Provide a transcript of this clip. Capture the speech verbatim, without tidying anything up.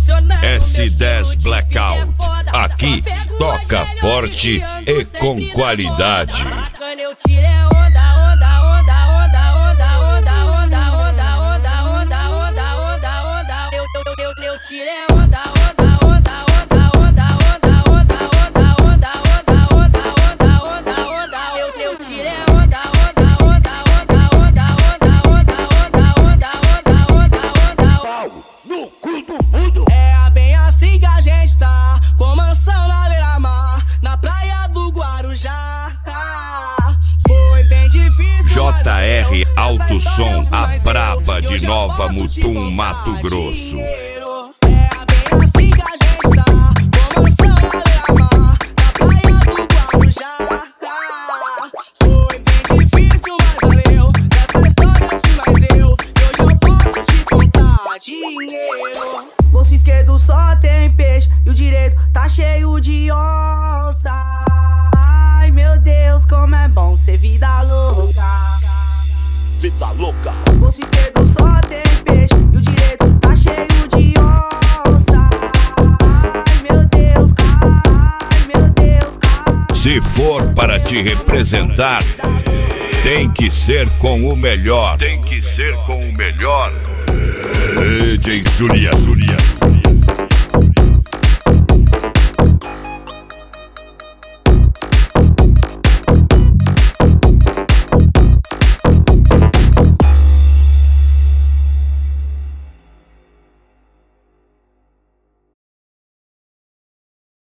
S dez Blackout. Aqui toca forte e com qualidade. Eu tiro é onda, onda, onda, onda, onda, onda, onda, onda, onda, onda, onda, onda, onda. Eu, eu, eu, eu tiro é onda, onda, onda, onda, onda, onda, onda, onda, onda, onda, onda, onda, onda, onda. Eu, eu tiro é onda, onda, onda, onda, onda, onda, onda, onda, onda, onda, onda, onda. Pau no cu do mundo. É bem assim que a gente tá, com mansão na beira-mar, na praia do Guarujá. J R Alto Som, a braba de Nova Mutum, Mato Grosso. Bolso esquerdo só tem peixe e o direito tá cheio de onça. Ai meu Deus, como é bom ser vida louca. Vida louca. Bolso esquerdo só tem peixe e o direito tá cheio de onça. Ai meu Deus, ai meu Deus, ai. Se for para te representar, tem que ser com o melhor. Tem que ser com o melhor. D J Zulia, Zulia.